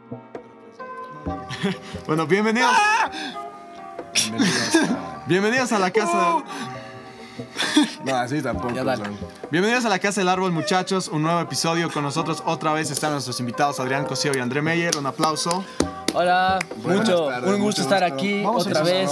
Bueno, bienvenidos. Bienvenidos a la casa. No, así tampoco. Bienvenidos a la Casa del Árbol, muchachos. Un nuevo episodio con nosotros. Otra vez están nuestros invitados Adrián Cosío y André Meyer. Un aplauso. Hola, Buenas tardes, un gusto estar aquí Vamos otra vez.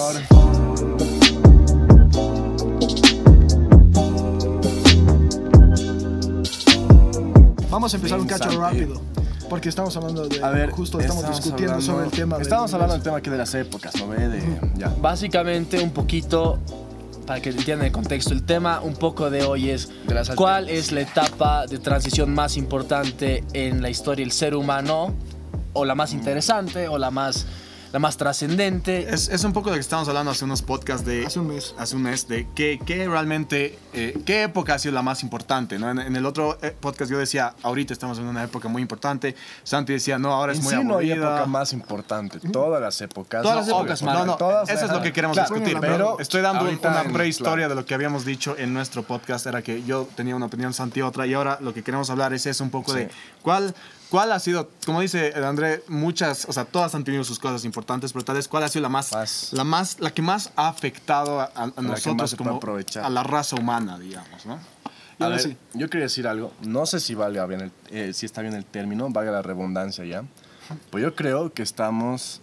Vamos a empezar un cacho rápido, porque estamos hablando de... justo estamos discutiendo sobre el tema. Estamos hablando del tema aquí de las épocas, ¿no ve? Ya. Básicamente un poquito, para que entiendan el contexto, el tema un poco de hoy es De las ¿cuál alternas. es la etapa de transición más importante en la historia del ser humano? O la más interesante, o la más trascendente. Es un poco de lo que estábamos hablando hace unos podcasts de... Hace un mes. Hace un mes de qué realmente... qué época ha sido la más importante, ¿no? En el otro podcast yo decía, ahorita estamos en una época muy importante. Santi decía, no, ahora es En muy sí no hay aburrida. época más importante. Todas las épocas. Todas las épocas, obvio, Marco. No, todas eso es lo que queremos claro, discutir. pero Estoy dando ahorita una en- prehistoria claro. de lo que habíamos dicho en nuestro podcast. Era que yo tenía una opinión, Santi otra. Y ahora lo que queremos hablar es eso, un poco Sí. de cuál ha sido, como dice André, muchas, o sea, todas han tenido sus cosas importantes, pero tal vez cuál ha sido la que más ha afectado a que más nosotros se puede como aprovechar. a la raza humana, digamos, ¿no? A ver, sí. yo quería decir algo. No sé si valga bien si está bien el término, valga la redundancia ya. Pues yo creo que estamos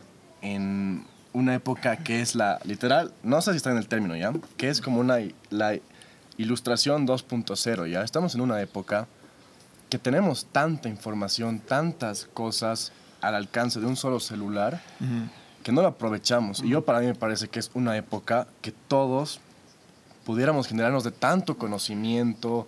en una época que es la literal, no sé si está en el término ya, que es como la ilustración 2.0 ya. Estamos en una época que tenemos tanta información, tantas cosas al alcance de un solo celular que no lo aprovechamos. Y para mí me parece que es una época que todos pudiéramos generarnos de tanto conocimiento,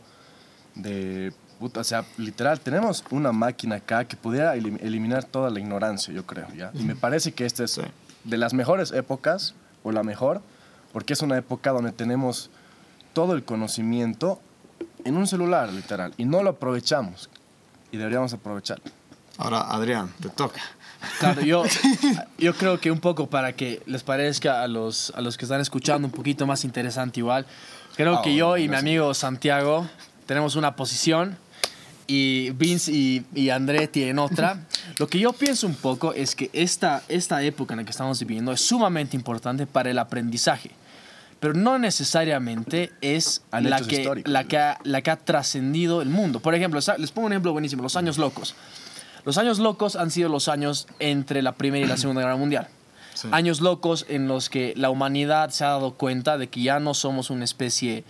o sea, literal, tenemos una máquina acá que pudiera eliminar toda la ignorancia, yo creo, ¿ya? Y me parece que esta es de las mejores épocas, o la mejor, porque es una época donde tenemos todo el conocimiento en un celular, literal, y no lo aprovechamos, y deberíamos aprovecharlo. Ahora, Adrián, te toca. Claro, yo creo que un poco para que les parezca a los que están escuchando un poquito más interesante igual, creo que yo y mi gracias. amigo Santiago tenemos una posición y Vince y André tienen otra. Lo que yo pienso un poco es que esta época en la que estamos viviendo es sumamente importante para el aprendizaje, pero no necesariamente es Hay la hechos que ha trascendido el mundo. Por ejemplo, les pongo un ejemplo buenísimo, los años locos. Los años locos han sido los años entre la Primera y la Segunda Guerra Mundial. Sí. Años locos en los que la humanidad se ha dado cuenta de que ya no somos una especie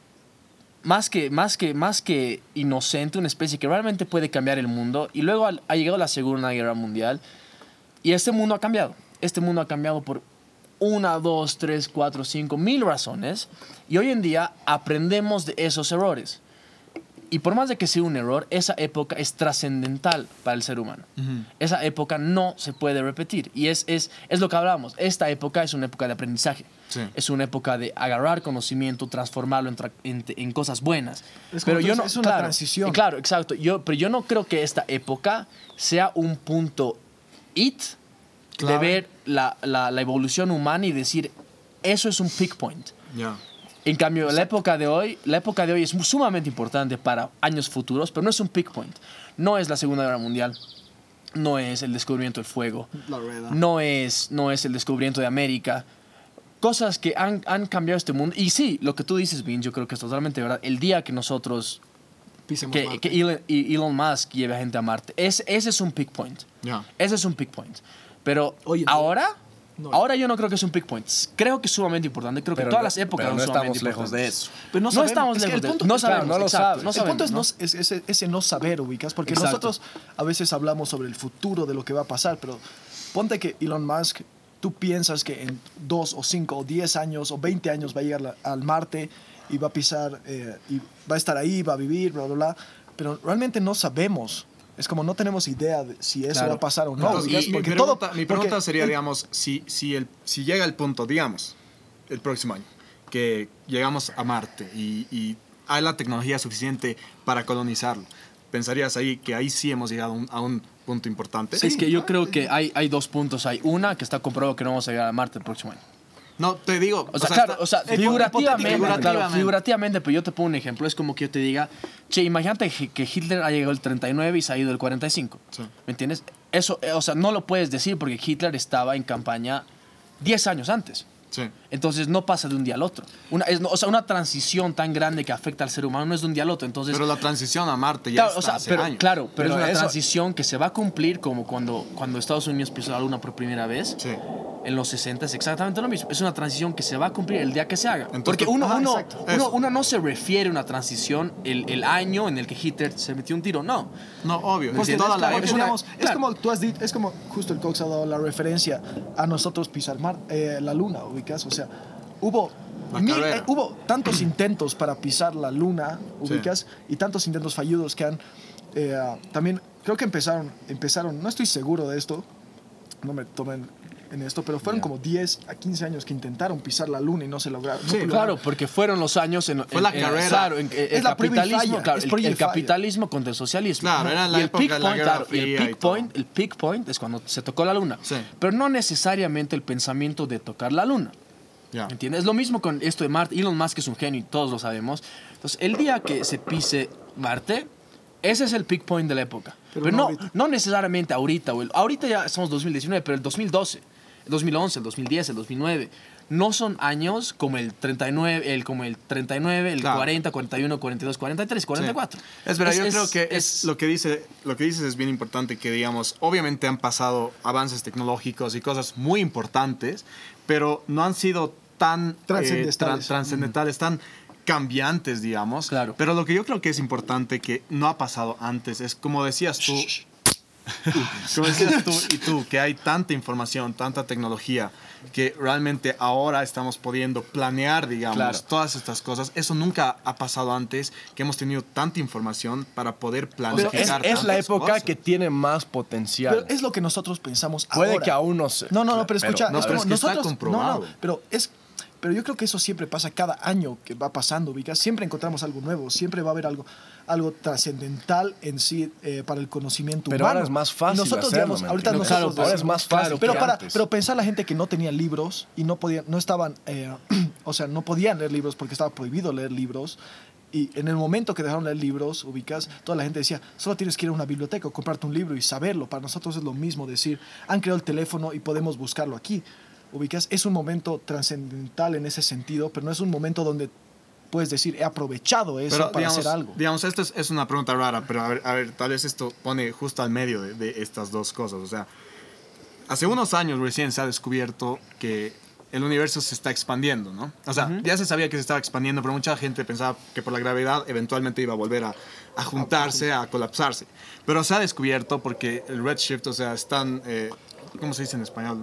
más que inocente, una especie que realmente puede cambiar el mundo. Y luego ha llegado la Segunda Guerra Mundial y este mundo ha cambiado. Este mundo ha cambiado por 1, 2, 3, 4, 5, 1000 razones. Y hoy en día aprendemos de esos errores. Y por más de que sea un error, esa época es trascendental para el ser humano. Esa época no se puede repetir. Y es lo que hablamos. Esta época es una época de aprendizaje. Sí. Es una época de agarrar conocimiento, transformarlo en cosas buenas. Es como tú dices, es una transición. Claro, exacto. Pero yo no creo que esta época sea un punto de Clave. ver la evolución humana y decir, eso es un peak point. Ya. En cambio, la época de hoy es sumamente importante para años futuros, pero no es un peak point. No es la Segunda Guerra Mundial, no es el descubrimiento del fuego, La rueda. no es el descubrimiento de América. Cosas que han cambiado este mundo. Y sí, lo que tú dices, Vince, yo creo que es totalmente verdad. El día que nosotros, Pisemos que Marte. Elon Musk lleve a gente a Marte, ese es un peak point. Ya. Ese es un peak point. Pero Oye, ahora... no. Ahora yo no creo que es un peak point. Creo que es sumamente importante. Creo que todas las épocas pero no son sumamente estamos lejos de importantes. eso. Pero No sabemos. estamos Es que lejos el de punto- no claro, sabemos, no lo exacto, sabes. no El punto sabemos, es ese no saber, ubicas, porque Exacto. nosotros a veces hablamos sobre el futuro de lo que va a pasar, pero ponte que Elon Musk, tú piensas que en 2 o 5 o 10 años o 20 años va a llegar al Marte y va a pisar, y va a estar ahí, va a vivir, bla, bla, bla, pero realmente no sabemos. Es como no tenemos idea de si eso Claro. va a pasar o no. Entonces, ubicas, mi porque pregunta porque sería, digamos, si llega el punto, digamos, el próximo año, que llegamos a Marte y hay la tecnología suficiente para colonizarlo, ¿pensarías ahí que ahí sí hemos llegado a un punto importante? Es que yo creo que hay dos puntos. Hay una que está comprobado que no vamos a llegar a Marte el próximo año. No, te digo... O sea, claro, está- o sea, figurativamente, pero yo te pongo un ejemplo. Es como que yo te diga, che, imagínate que Hitler ha llegado el 39 y se ha ido el 45. Sí. ¿Me entiendes? eso, o sea, no lo puedes decir porque Hitler estaba en campaña 10 años antes. Sí. Entonces no pasa de un día al otro. O sea, una transición tan grande que afecta al ser humano no es de un día al otro. Entonces, Pero la transición a Marte ya está hace años. Claro, pero es una eso- transición que se va a cumplir como cuando Estados Unidos pisó la Luna por primera vez. Sí. En los 60 es exactamente lo mismo. Es una transición que se va a cumplir el día que se haga. Entonces, Porque uno eso. no se refiere a una transición el año en el que Hitler se metió un tiro. No. No, obvio. Porque, Toda la porque, época- digamos, es claro. como tú has dicho, es como justo el Cox ha dado la referencia a nosotros pisar la luna, ubicas, o sea, hubo La carrera. hubo tantos intentos para pisar la luna, ubicas, y tantos intentos fallidos que han también creo que empezaron, no estoy seguro de esto, no me tomen en esto, pero fueron como 10 a 15 años que intentaron pisar la luna y no se lograron. Sí, Claro, porque fueron los años Fue la carrera. Claro, el Es la prueba y capitalismo, falla, claro, es prueba y el falla. capitalismo contra el socialismo. Claro, era la Y el época peak de la point, Guerra claro, y Fría y todo. el peak point es cuando se tocó la luna. Sí. Pero no necesariamente el pensamiento de tocar la luna. Ya. ¿Entiendes? Es lo mismo con esto de Marte. Elon Musk es un genio y todos lo sabemos. Entonces, el día que se pise Marte, ese es el peak point de la época. Pero Pero, no no, ahorita. no necesariamente ahorita. Ahorita ya estamos 2019, pero el 2012, el 2011, el 2010, el 2009, no son años como el 39, el 40, Claro. 41, 42, 43, 44. Sí. Es verdad, yo creo que es lo que dices es bien importante que digamos, obviamente han pasado avances tecnológicos y cosas muy importantes, pero no han sido tan Trascendentales. trascendentales, tan cambiantes, digamos. Claro. Pero lo que yo creo que es importante que no ha pasado antes es como decías tú, como decías tú y tú, que hay tanta información, tanta tecnología, que realmente ahora estamos pudiendo planear, digamos, Claro. todas estas cosas. Eso nunca ha pasado antes, que hemos tenido tanta información para poder O sea, planificar. es la tantas época cosas. que tiene más potencial. Pero es lo que nosotros pensamos Puede ahora. que aún no se. No, pero escucha, no, es pero como es que está nosotros, comprobado. pero yo creo que eso siempre pasa cada año que va pasando, ubicas, siempre encontramos algo nuevo, siempre va a haber algo trascendental en sí para el conocimiento Pero humano. ahora es más fácil Y nosotros, hacerlo, digamos, ¿me ahorita entiendes? nosotros Claro, ahora es más fácil pero que para antes. pero pensar la gente que no tenía libros y no estaban o sea, no podían leer libros porque estaba prohibido leer libros. Y en el momento que dejaron de leer libros, ubicas, toda la gente decía, solo tienes que ir a una biblioteca o comprarte un libro y saberlo. Para nosotros es lo mismo decir, han creado el teléfono y podemos buscarlo aquí. Ubicas, es un momento trascendental en ese sentido, pero no es un momento donde puedes decir, he aprovechado eso Pero, para digamos, hacer algo. Digamos, esto es una pregunta rara, pero a ver, tal vez esto pone justo al medio de estas dos cosas. O sea, hace unos años recién se ha descubierto que el universo se está expandiendo, ¿no? O sea, ya se sabía que se estaba expandiendo, pero mucha gente pensaba que por la gravedad eventualmente iba a volver a juntarse, a colapsarse. Pero se ha descubierto porque el redshift, o sea, están... ¿cómo se dice en español?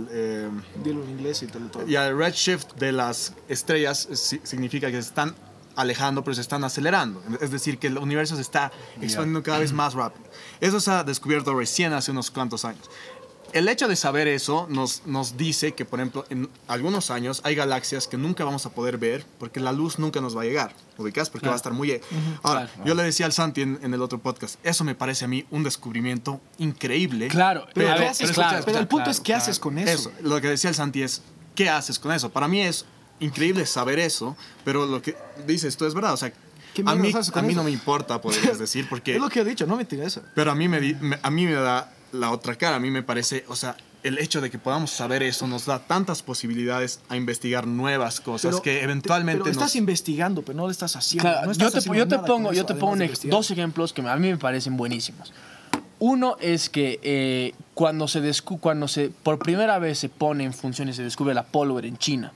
Dilo en inglés y te lo traduco. Y el redshift de las estrellas significa que se están alejando, pero se están acelerando. Es decir, que el universo se está expandiendo cada vez más rápido. Eso se ha descubierto recién hace unos cuantos años. El hecho de saber eso nos dice que, por ejemplo, en algunos años hay galaxias que nunca vamos a poder ver porque la luz nunca nos va a llegar. ¿Ubicas? Porque va a estar muy... Ahora, yo le decía al Santi en el otro podcast, eso me parece a mí un descubrimiento increíble. Claro, Pero, a ¿qué ver, haces claro, con- pero el punto claro, es, ¿qué haces con eso? Eso, lo que decía el Santi es, ¿qué haces con eso? Para mí es increíble saber eso, pero lo que dices tú es verdad. O sea, ¿Qué a mí, mierdas haces con a mí eso? no me importa, podrías decir, porque... Es lo que he dicho, no me interesa. Pero a mí me da la otra cara. A mí me parece, o sea, el hecho de que podamos saber eso nos da tantas posibilidades a investigar nuevas cosas Pero que eventualmente pero estás nos... investigando, pero no lo estás haciendo. Claro, no estás haciendo nada con eso, yo te pongo además de investigar. dos ejemplos que a mí me parecen buenísimos. Uno es que cuando por primera vez se pone en función y se descubre la pólvora en China,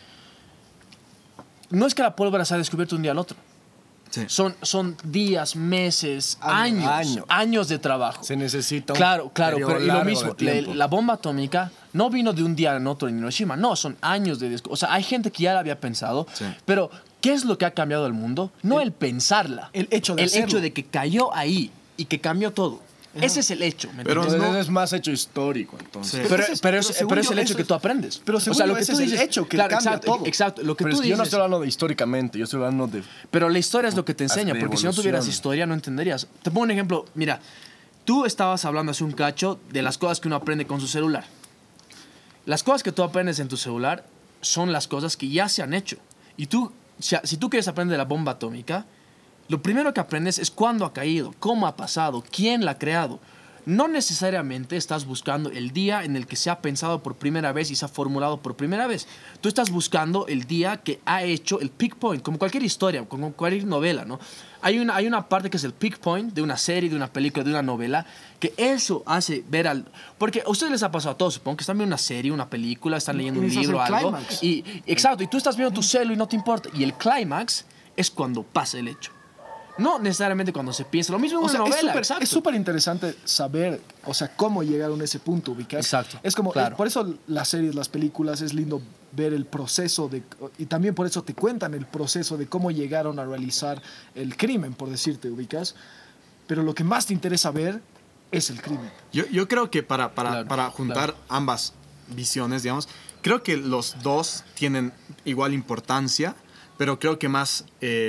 no es que la pólvora se ha descubierto un día al otro. Sí. Son días, meses, Años. años de trabajo. Se necesita un Claro, periodo pero y lo largo mismo, de tiempo. la bomba atómica no vino de un día en otro en Hiroshima, no, son años de... O sea, hay gente que ya la había pensado, Sí. pero ¿qué es lo que ha cambiado el mundo? No el pensarla, el hecho de hacerlo. de que cayó ahí y que cambió todo. Ese es el hecho, ¿me Pero entiendes? Entonces es más hecho histórico, entonces. Sí. Pero Pero según es yo, el hecho eso que es- tú aprendes. pero según yo, ese es el hecho que cambia exacto, todo. exacto, lo que Pero tú es que yo no dices- estoy hablando de históricamente, yo estoy hablando de... Pero la historia es lo que te enseña, de porque si no tuvieras evolución. historia no entenderías. Te pongo un ejemplo, mira, tú estabas hablando hace un cacho de las cosas que uno aprende con su celular. Las cosas que tú aprendes en tu celular son las cosas que ya se han hecho. Y tú, si tú quieres aprender de la bomba atómica, lo primero que aprendes es cuándo ha caído, cómo ha pasado, quién la ha creado. no necesariamente estás buscando el día en el que se ha pensado por primera vez y se ha formulado por primera vez. Tú estás buscando el día que ha hecho el peak point, como cualquier historia, como cualquier novela, ¿no? Hay una parte que es el peak point de una serie, de una película, de una novela, que eso hace ver al... Porque a ustedes les ha pasado a todos, supongo que están viendo una serie, una película, están leyendo un Ese es libro, el algo. clímax. Exacto, y tú estás viendo tu celo y no te importa. Y el clímax es cuando pasa el hecho. No necesariamente cuando se piensa. Lo mismo en O una sea, novela. es Exacto. súper interesante saber, o sea, cómo llegaron a ese punto, ubicas. Exacto, Es como, claro. por eso las series, las películas, es lindo ver el proceso y también por eso te cuentan el proceso de cómo llegaron a realizar el crimen, por decirte, ubicas. Pero lo que más te interesa ver es el crimen. Yo creo que para Claro, juntar ambas visiones, digamos, creo que los dos tienen igual importancia, pero creo que más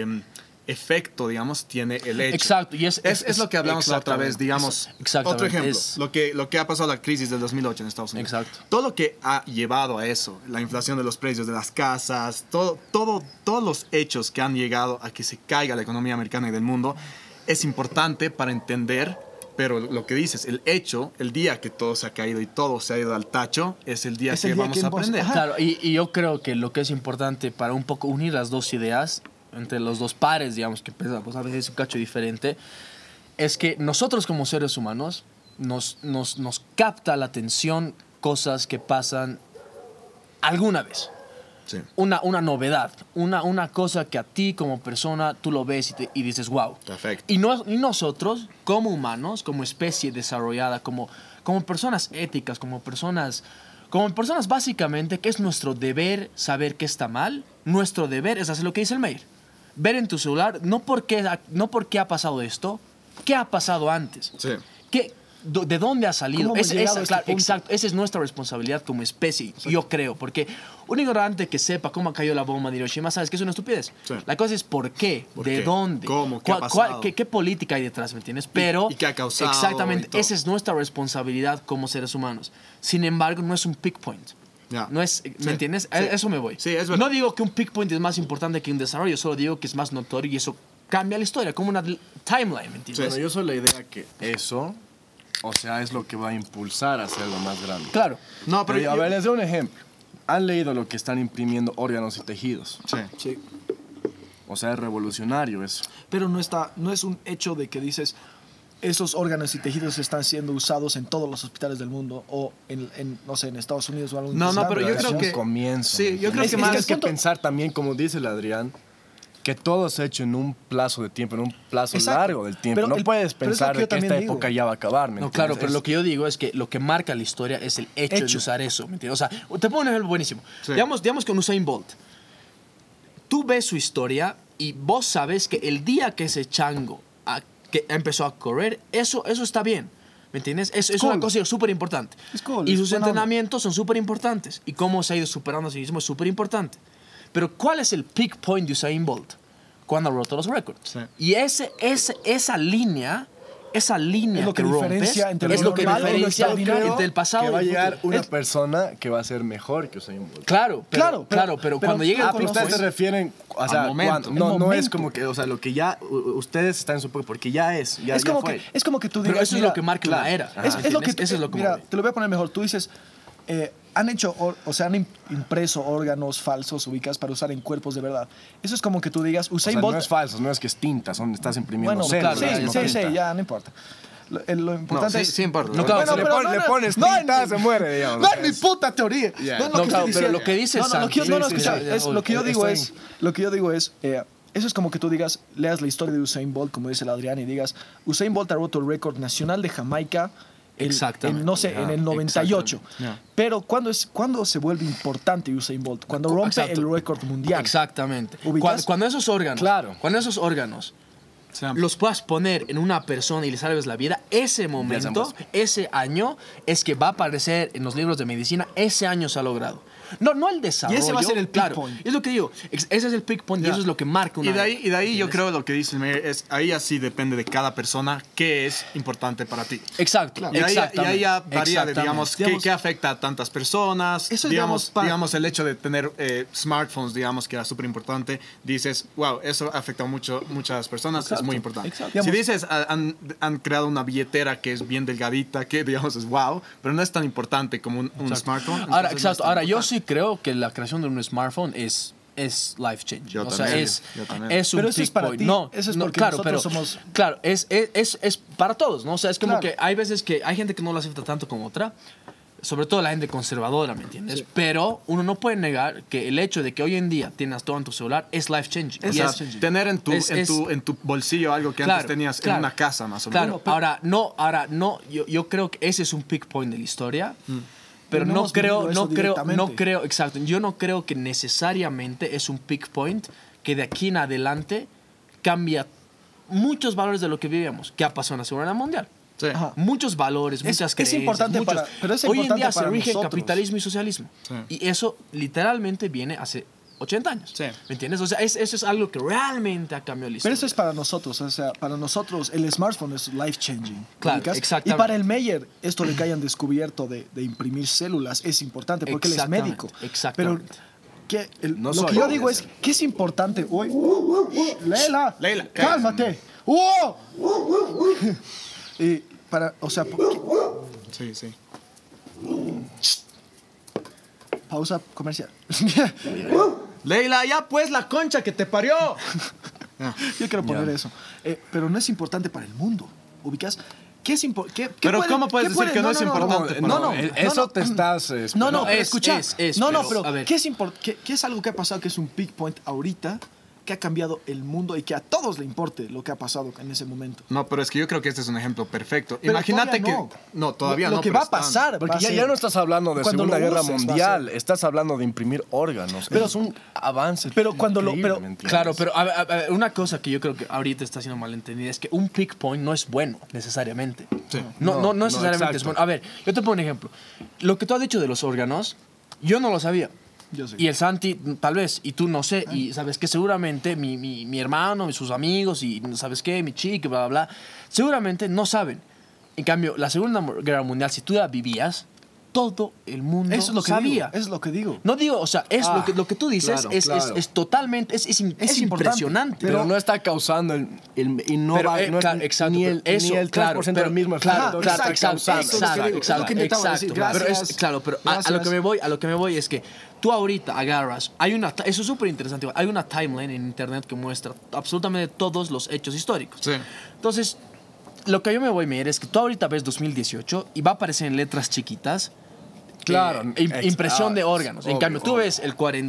efecto, digamos, tiene el hecho. Exacto, y es lo que hablamos la otra vez, exactamente, digamos. exactamente, Otro ejemplo, es- lo que ha pasado la crisis del 2008 en Estados Unidos. Exacto. Todo lo que ha llevado a eso, la inflación de los precios de las casas, todos los hechos que han llegado a que se caiga la economía americana y del mundo, es importante para entender, pero lo que dices, el hecho, el día que todo se ha caído y todo se ha ido al tacho, es el día Es que el día vamos que a vos- aprender. Ajá. Claro, y yo creo que lo que es importante para un poco unir las dos ideas, entre los dos pares, digamos, que pensamos a veces un cacho diferente, es que nosotros como seres humanos nos capta la atención cosas que pasan alguna vez. Sí. Una novedad, una cosa que a ti como persona tú lo ves y dices, wow. Perfecto. Y nosotros, como humanos, como especie desarrollada, como personas éticas, como personas básicamente, que es nuestro deber saber qué está mal, nuestro deber es hacer lo que dice el mail. Ver en tu celular, no por qué ha pasado esto, qué ha pasado antes. Sí. ¿De dónde ha salido? ¿Cómo hemos llegado a este punto? Exacto, esa es nuestra responsabilidad como especie, yo creo, porque un ignorante que sepa cómo cayó la bomba de Hiroshima, sabes que es una estupidez. Sí. La cosa es por qué, ¿Por de qué? dónde, ¿Cómo? ¿Qué ha pasado? qué política hay detrás, ¿me entiendes? Pero ¿Y qué ha causado exactamente, y todo? esa es nuestra responsabilidad como seres humanos. Sin embargo, no es un peak point. Ya. No es, ¿me Sí, entiendes? sí. A eso me voy. Sí, es verdad. No digo que un peak point es más importante que un desarrollo, solo digo que es más notorio y eso cambia la historia, como una timeline, ¿me entiendes? Bueno, yo soy la idea que eso, o sea, es lo que va a impulsar a hacerlo más grande. Claro. No, Pero pero a ver, les doy un ejemplo. Han leído lo que están imprimiendo órganos y tejidos. Sí. Sí. O sea, es revolucionario eso. Pero no es un hecho de que dices, esos órganos y tejidos están siendo usados en todos los hospitales del mundo o no sé, en Estados Unidos o algo No, pero yo es creo un que... comienzo. Sí, yo creo Es que que más... tienes que punto- pensar también, como dice el Adrián, que todo se ha hecho en un plazo de tiempo, en un plazo Exacto. largo del tiempo. Pero no puedes pero es lo pensar que yo de que también esta digo. época ya va a acabar. ¿me No, entiendes? claro, pero Es- lo que yo digo es que lo que marca la historia es el hecho de Hecho. usar eso, ¿me entiendes? O sea, te pongo un ejemplo buenísimo. Sí. Digamos con Usain Bolt. Tú ves su historia y vos sabes que el día que ese chango que empezó a correr, eso está bien. ¿Me entiendes? Es cool. una cosa súper importante. Es cool, Y es sus buena onda. entrenamientos son súper importantes. Y cómo se ha ido superando a sí mismo es súper importante. Pero ¿cuál es el peak point de Usain Bolt? Cuando ha roto los récords. Sí. Y esa línea Es lo que que rompes, diferencia entre es lo lo que normal y lo diferencia extraordinario, entre el pasado que va a y el llegar futuro. una Es- persona que va a ser mejor que Usain Bolt. Claro, Claro, pero pero cuando llegue el Ah, pero punto... ustedes se refieren, o sea, momento. cuando- El no es momento. como que, o sea, lo que ya ustedes están en su época, porque ya es, ya, es, ya como fue. es como que tú digas, Pero eso es mira, lo que marca una era. Es, Ajá. es lo que Eso es lo que mira, mueve. te lo voy a poner mejor. Tú dices, han hecho, o sea, han impreso órganos falsos ubicados para usar en cuerpos de verdad. Eso es como que tú digas, O sea, Usain Bolt... no es falso, no es que es tinta, estás imprimiendo bueno, células, claro, no sí, tinta. ya, no importa. Lo importante No, es... sí importa. No, claro, Bueno, si le pones tinta, se muere, digamos. No es mi puta teoría. Ya. No es No, lo que claro, estoy pero diciendo. lo que dice no, no, lo que yo, Santi- no, no, sí, escucha, sí, es, sí, lo que yo digo está es, eso es como que tú digas, leas la historia de Usain Bolt, como dice el Adrián, y digas, Usain Bolt ha roto el récord nacional de Jamaica Exactamente. no sé, en el 98. Ya. Pero ¿cuándo se vuelve importante Usain Bolt? Cuando rompe Exacto. el récord mundial. Exactamente. ¿Ubicas? Cuando esos órganos, Claro. cuando esos órganos O sea, los puedas poner en una persona y le salves la vida, ese momento, ambos. ese año, es que va a aparecer en los libros de medicina, ese año se ha logrado. No el desarrollo. Y ese va a ser el peak point. Es lo que digo. Ese es el peak point y eso es lo que marca una. Y de ahí yo creo lo que dice el Mayor es, ahí así depende de cada persona qué es importante para ti. Exacto. Y ahí ya varía de, digamos, qué afecta a tantas personas. Eso, digamos, el hecho de tener smartphones, digamos, que era súper importante. Dices, wow, eso afecta a muchas personas, es muy importante. Exacto. Si dices, han creado una billetera que es bien delgadita, que digamos es wow, pero no es tan importante como un smartphone. Ahora, entonces no es tan Ahora, yo importante. sí creo que la creación de un smartphone es life changing. Yo O sea, también, es yo también. un Pero eso es peak para point. ti, No, eso es no, porque claro, nosotros pero, somos- Claro, es para todos, ¿no? O sea, es como Claro. que hay veces que hay gente que no lo acepta tanto como otra. Sobre todo la gente conservadora, ¿me entiendes? Pero uno no puede negar que el hecho de que hoy en día tienes todo en tu celular es life changing. O Y sea, es- tener en tu bolsillo algo que antes Claro, tenías claro. en una casa, más o Claro, menos. ahora no, yo creo que ese es un peak point de la historia. Pero Pero no no hemos creo, vivido eso no directamente. creo, exacto. Yo no creo que necesariamente es un peak point que de aquí en adelante cambia muchos valores de lo que vivíamos. ¿Qué ha pasado en la Segunda Guerra Mundial? Sí. Ajá. Muchos valores, muchas es creencias. importante muchos- para- pero es Hoy en importante día se para rige nosotros. capitalismo y socialismo. Sí. Y eso literalmente viene hace 80 años. Sí. ¿Me entiendes? O sea, eso es algo que realmente ha cambiado la historia. Pero eso es para nosotros, o sea, para nosotros el smartphone es life changing. Claro, ¿ubicas? exactamente. Y para el Meyer, esto de que hayan descubierto de imprimir células es importante porque él es Exactamente, médico. exactamente. Pero No lo soy que yo médico. digo es que es importante. Uy, Leila, Leila, cálmate. ¡Oh! Y para, o sea, Sí, sí. pausa comercial. Leila, ya pues la concha que te parió. Yo quiero poner eso. Pero no es importante para el mundo. ¿Ubicas? ¿Qué es importante? Pero ¿cómo puedes decir que no es importante para No, no, el- Eso te estás... No, no, No, pero es, escucha. es, no, pero, a ver. ¿qué es algo que ha pasado que es un peak point ahorita que ha cambiado el mundo y que a todos le importe lo que ha pasado en ese momento? No, pero es que yo creo que este es un ejemplo perfecto. Pero Imagínate que... todavía No, todavía lo no. que pero va a están. pasar. Porque va a ya, ser- ya no estás hablando de cuando Segunda lo Guerra uses, va a Mundial, estás hablando de imprimir órganos. Pero- Eso es un avance. pero cuando lo- increíble, pero- ¿me entiendes? Claro, pero a ver, una cosa que yo creo que ahorita está siendo malentendida es que un peak point no es bueno necesariamente. Sí. No No, necesariamente es exacto. bueno. A ver, yo te pongo un ejemplo. Lo que tú has dicho de los órganos, yo no lo sabía. Yo sé. Y el Santi, tal vez, y tú no sé, y sabes que seguramente mi hermano, sus amigos, y sabes qué, mi chica, bla, bla, bla, seguramente no saben. En cambio, la Segunda Guerra Mundial, si tú la vivías, todo el mundo Eso es lo que sabía. digo. Eso es lo que digo. No digo, o sea, es lo que tú dices claro, es, claro. es totalmente, es importante, impresionante. Pero no está causando y no Pero, va no es claro, exacto, ni el, pero eso, ni el 3% claro, del pero- mismo efecto. claro, que está exacto, causando. eso es lo que digo, es lo que intentaba decir. Pero Gracias. claro, pero a lo Gracias. que me voy es que tú ahorita agarras, eso es súper interesante, hay una timeline en internet que muestra absolutamente todos los hechos históricos. Sí. Entonces, lo que yo me voy a medir es que tú ahorita ves 2018 y va a aparecer en letras chiquitas. Claro, Impresión de órganos. En obvio, cambio, tú obvio. ves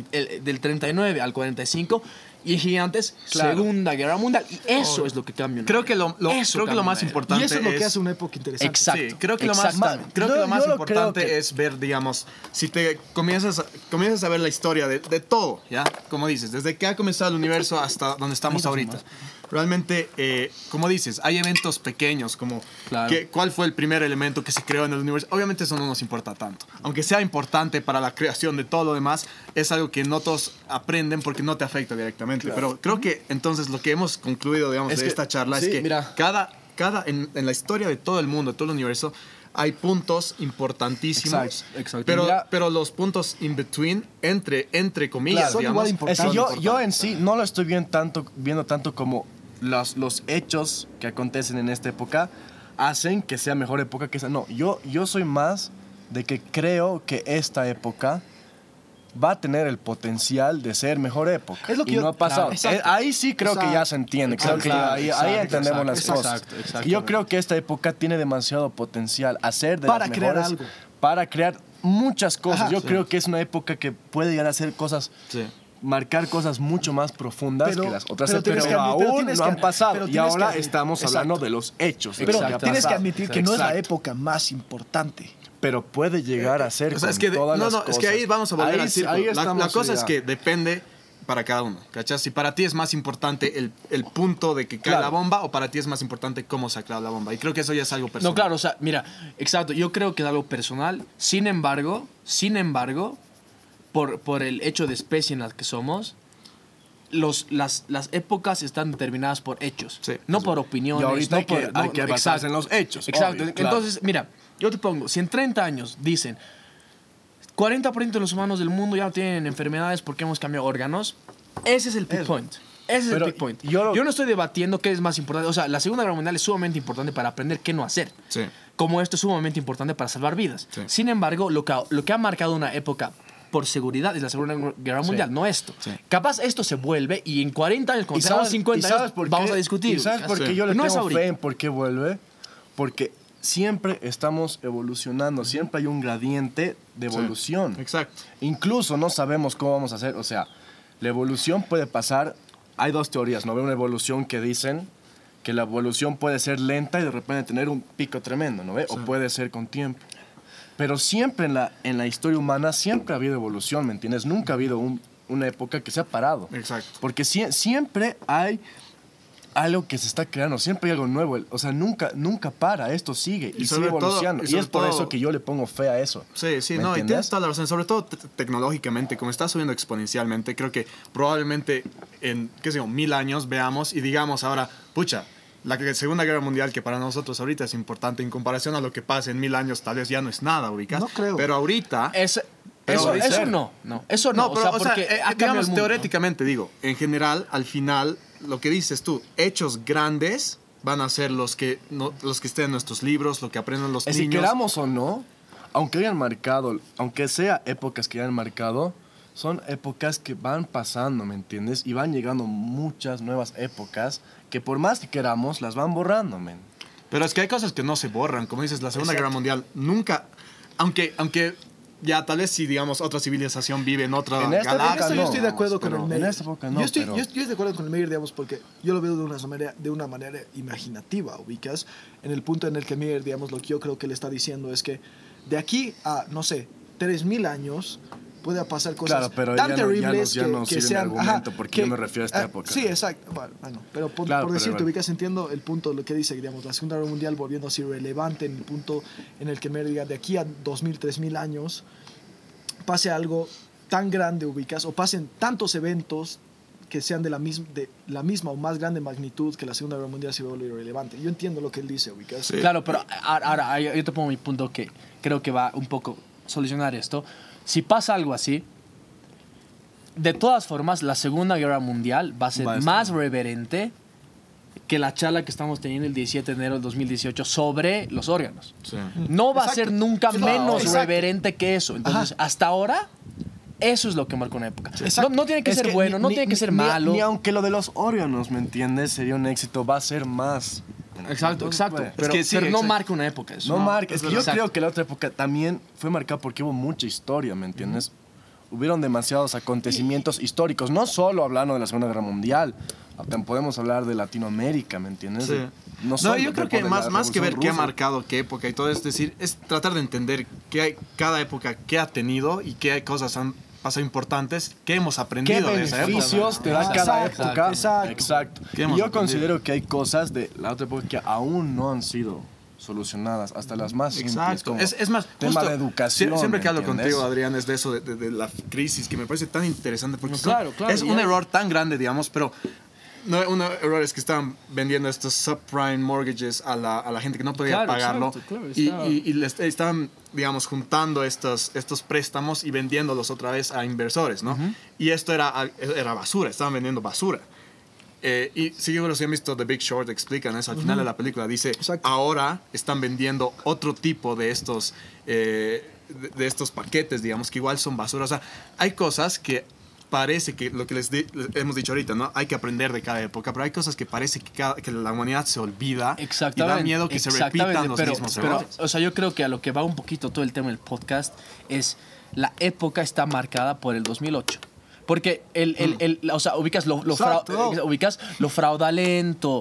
del 39 al 45 y en gigantes, Claro. Segunda Guerra Mundial. Y eso es lo que cambia. Creo que lo Eso creo que lo cambia más una era. importante Y eso es lo que hace una época interesante. Exacto. Sí, creo que lo más, exactamente. creo que Yo- lo más yo lo importante creo que- es ver, digamos, si te comienzas a ver la historia de todo, ¿ya? Como dices, desde que ha comenzado el universo hasta donde estamos ahorita. Realmente, como dices, hay eventos pequeños como Claro. cuál fue el primer elemento que se creó en el universo. Obviamente eso no nos importa tanto. Aunque sea importante para la creación de todo lo demás, es algo que no todos aprenden porque no te afecta directamente. Pero creo que entonces lo que hemos concluido, digamos, Es de que- esta charla sí, es que mira. en la historia de todo el mundo, de todo el universo, hay puntos importantísimos. Exacto. Pero, Mira- pero los puntos in between, entre comillas, Claro, son digamos, igual importantes. Es que son yo en importantes. sí no lo estoy viendo tanto como los hechos que acontecen en esta época hacen que sea mejor época que esa. No, yo soy más de que creo que esta época va a tener el potencial de ser mejor época. Es lo que y yo- no ha pasado. claro, exacto. Ahí sí creo que ya Exacto. se entiende. Exacto, Creo que claro, ahí exacto, entendemos las exacto, cosas. exacto, Y yo creo que esta época tiene demasiado potencial a ser de Para las crear mejores, algo. para crear muchas cosas. Ajá. Yo Sí. creo que es una época que puede llegar a hacer cosas Sí. marcar cosas mucho más profundas Pero- que las otras, pero tienes pero que admi- aún pero tienes no que- han pasado. pero Y tienes ahora que- estamos exacto. hablando de los hechos. Pero lo que ha tienes que pasado. admitir que no es la Exacto. época más importante. Pero puede llegar a ser O sea, con es que todas las es cosas. que ahí vamos a volver Ahí- al círculo. ahí La estamos cosa es ya. que depende para cada uno, ¿cachas? Si para ti es más importante el punto de que cae Claro. la bomba o para ti es más importante cómo se ha creado la bomba. Y creo que eso ya es algo personal. No, claro, o sea, mira, exacto, yo creo que es algo personal. Sin embargo, por el hecho de especie en la que somos, las épocas están determinadas por hechos, Sí, no por opiniones. Y ahorita no hay que, por, no, hay que no, basarse exacto. en los hechos. Exacto. obvio, claro. Entonces, mira, yo te pongo, si en 30 años dicen 40% de los humanos del mundo ya no tienen enfermedades porque hemos cambiado órganos, ese es el peak point. Ese es Pero el peak point. yo Yo no estoy debatiendo qué es más importante. O sea, la Segunda Guerra Mundial es sumamente importante para aprender qué no hacer. Sí. Como esto es sumamente importante para salvar vidas. Sí. Sin embargo, lo que ha marcado una época por seguridad es la Segunda Guerra Mundial, no esto. Sí. Capaz esto se vuelve y en 40 años, cuando ¿Y tengamos sabes- 50 y sabes años, por vamos qué? a discutir. ¿Y sabes por qué Sí. yo le No es tengo ahorita. fe en por qué vuelve? Porque siempre estamos evolucionando, siempre hay un gradiente de evolución. Exacto. Incluso no sabemos cómo vamos a hacer. O sea, la evolución puede pasar. Hay dos teorías, ¿no? Veo una evolución que dicen que la evolución puede ser lenta y de repente tener un pico tremendo, ¿no ve? O puede ser con tiempo. Pero siempre en la historia humana siempre ha habido evolución, ¿me entiendes? Nunca ha habido una época que se ha parado. Exacto. Porque siempre hay algo que se está creando, siempre hay algo nuevo. O sea, nunca para, esto sigue y sobre sigue todo- evolucionando. y Y, sobre es por todo- eso que yo le pongo fe a eso. Sí, sí, ¿Me no, y entiendes? tienes toda la razón. Sobre todo tecnológicamente, como está subiendo exponencialmente, creo que probablemente en, qué sé yo, 1000 años veamos y digamos ahora, pucha, la Segunda Guerra Mundial, que para nosotros ahorita es importante, en comparación a lo que pasa en 1000 años, tal vez ya no es nada, ubicas. No creo. Pero ahorita... Pero Eso puede ser. no, eso no. No, pero, o sea, porque ha cambiado digamos, el mundo, ¿no? teóricamente, digo, en general, al final, lo que dices tú, hechos grandes van a ser los que estén en nuestros libros, lo que aprendan los Si niños. queramos o no, aunque hayan marcado, aunque sea épocas que hayan marcado, son épocas que van pasando, ¿me entiendes? Y van llegando muchas nuevas épocas que por más que queramos, las van borrando, men. Pero es que hay cosas que no se borran. Como dices, la Segunda Guerra Mundial nunca... Aunque ya tal vez si, digamos, otra civilización vive en otra En esta galaxia... época Yo no, estoy de acuerdo pero con el en Meir. esta época no, yo estoy pero- de acuerdo con el Meir, digamos, porque yo lo veo de una manera imaginativa, ubicas, en el punto en el que Meir, digamos, lo que yo creo que le está diciendo es que de aquí a, no sé, 3000 años puede pasar cosas Claro, pero tan ya no- terribles ya no que sirve mi sean... argumento, porque yo me refiero a esta época. Sí, exacto. Bueno, pero por Claro, pero decirte, igual. ubicas, entiendo el punto, lo que dice, digamos, la Segunda Guerra Mundial volviendo así relevante en el punto en el que Meir diga, de aquí a 2000, 3000 años pase algo tan grande, ubicas, o pasen tantos eventos que sean de la misma o más grande magnitud que la Segunda Guerra Mundial se vuelve irrelevante. Yo entiendo lo que él dice, ubicas. Sí. Claro, pero ahora yo te pongo mi punto que creo que va un poco solucionar esto. Si pasa algo así, de todas formas, la Segunda Guerra Mundial va a ser Va a estar. más reverente que la charla que estamos teniendo el 17 de enero del 2018 sobre los órganos. Sí. No va a Exacto. ser nunca Sí, menos exacto. reverente que eso. Entonces, hasta ahora, eso es lo que marca una época. Exacto. No tiene que Es ser bueno, no tiene que ser malo. Ni aunque lo de los órganos, ¿me entiendes? Sería un éxito, va a ser más. Exacto, No exacto. puede. Pero, Es que sí, pero no exacto. marca una época eso. No, marca. Es que yo Exacto. creo que la otra época también fue marcada porque hubo mucha historia, ¿me entiendes? Hubieron demasiados acontecimientos históricos, no solo hablando de la Segunda Guerra Mundial, también podemos hablar de Latinoamérica, ¿me entiendes? Sí. No, No, yo creo que más que ver qué ha marcado marcado qué época y todo, es decir, es tratar de entender cada época qué ha tenido y qué cosas han pasado importantes, qué hemos ¿Qué aprendido de esa época. beneficios te da cada Exacto, época? exacto. Exacto. ¿Qué Y hemos yo aprendido? considero que hay cosas de la otra época que aún no han sido solucionadas, hasta las más simples. Exacto. Como Es más, tema justo, de educación. Siempre que ¿me hablo entiendes? contigo, Adrián, es de eso, de la crisis, que me parece tan interesante, porque No, claro, claro, es ya un es. error tan grande, digamos, pero no, un error es que estaban vendiendo estos subprime mortgages a la gente que no podía Claro, pagarlo, exacto, claro, y, estaba- y les estaban, digamos, juntando estos préstamos y vendiéndolos otra vez a inversores, ¿no? Y esto era basura, estaban vendiendo basura. Y seguro si han visto The Big Short, explican eso. Al final de la película dice, Exacto. ahora están vendiendo otro tipo de estos, de estos paquetes, digamos, que igual son basura. O sea, hay cosas que parece que lo que les hemos dicho ahorita, ¿no? Hay que aprender de cada época, pero hay cosas que parece que la humanidad se olvida y da miedo que se repitan los mismos errores. O sea, yo creo que a lo que va un poquito todo el tema del podcast es la época está marcada por el 2008. Porque o sea, ubicas Exacto. ubicas lo fraudulento,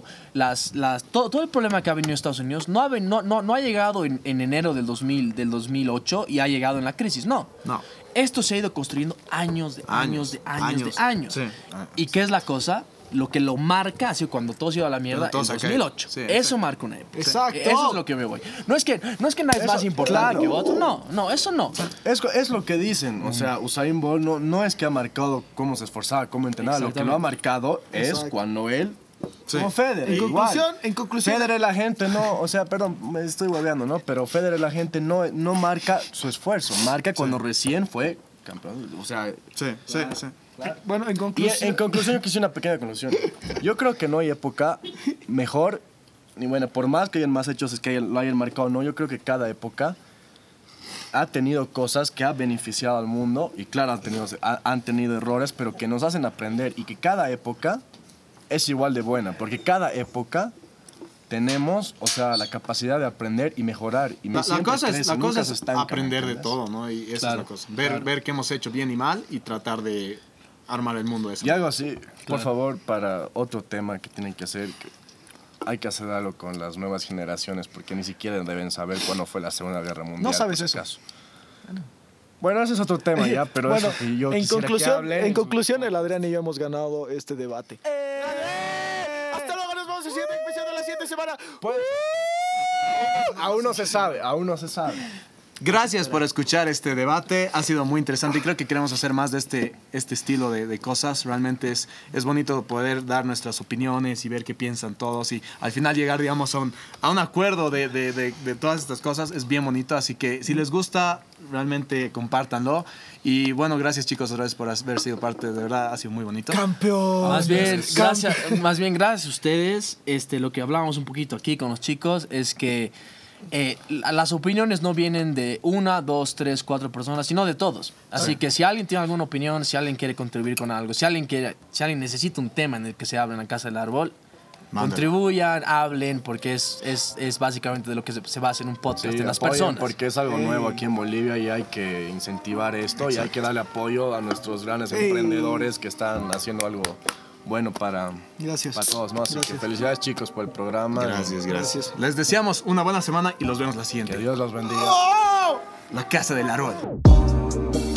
todo el problema que ha venido en Estados Unidos no ha llegado en enero del 2008 y ha llegado en la crisis, no. No. Esto se ha ido construyendo años de años. Sí. ¿Y qué es la cosa? lo que lo marca ha sido cuando todo se iba a la mierda Cuando en todo se cae. 2008. Sí, Eso exacto. marca una época. Exacto. Eso es lo que me voy. No es que nadie es más importante claro. que otro. No, eso no. Es lo que dicen, o sea, Usain Bolt no es que ha marcado cómo se esforzaba, cómo entrenaba, lo que lo ha marcado es Exacto. cuando él, Sí. como Federer, En igual. conclusión, Federer la gente no, o sea, perdón, me estoy hueveando, ¿no? Pero Federer la gente no marca su esfuerzo, marca cuando recién fue campeón, o sea... Sí, sí, sí. bueno, en Y conclusión, en conclusión, yo quise una pequeña conclusión. Yo creo que no hay época mejor, y bueno, por más que hayan más hechos es que lo hayan marcado, no, yo creo que cada época ha tenido cosas que ha beneficiado al mundo y claro, han tenido errores, pero que nos hacen aprender y que cada época es igual de buena, porque cada época tenemos, o sea, la capacidad de aprender y mejorar. Y La siempre cosa crece, es, la nunca cosa se es estanca, aprender de ¿entiendes? todo, ¿no? Y esa Claro, es la cosa. Ver qué hemos hecho bien y mal y tratar de armar el mundo de eso. Y algo así, por favor, para otro tema que tienen que hacer, que hay que hacer algo con las nuevas generaciones, porque ni siquiera deben saber cuándo fue la Segunda Guerra Mundial. No sabes por si eso. acaso. Bueno, ese es otro tema ya, pero bueno, eso que yo en quisiera conclusión, que hablen. en conclusión, el Adrián y yo hemos ganado este debate. Hasta luego, nos vemos en la siguiente emisión de la siguiente semana. Aún no se sabe, aún no se sabe. Gracias por escuchar este debate, ha sido muy interesante y creo que queremos hacer más de este estilo de cosas. Realmente es bonito poder dar nuestras opiniones y ver qué piensan todos y al final llegar, digamos, a un acuerdo de todas estas cosas. Es bien bonito, así que si les gusta, realmente compártanlo. Y bueno, gracias chicos otra vez por haber sido parte, de verdad ha sido muy bonito. Campeón. Más bien, gracias a ustedes. Lo que hablábamos un poquito aquí con los chicos es que las opiniones no vienen de 1, 2, 3, 4 personas, sino de todos. Así que si alguien tiene alguna opinión, si alguien quiere contribuir con algo, si alguien necesita un tema en el que se hable en la Casa del Árbol, Mándalo. contribuyan, hablen, porque es básicamente de lo que se basa en un podcast Sí, de las apoyen, personas. porque es algo nuevo aquí en Bolivia y hay que incentivar esto y hay que darle apoyo a nuestros grandes emprendedores que están haciendo algo bueno para todos, ¿no? Así que felicidades chicos por el programa. Gracias. Les deseamos una buena semana y los vemos la siguiente. Que Dios los bendiga. La Casa del Árbol.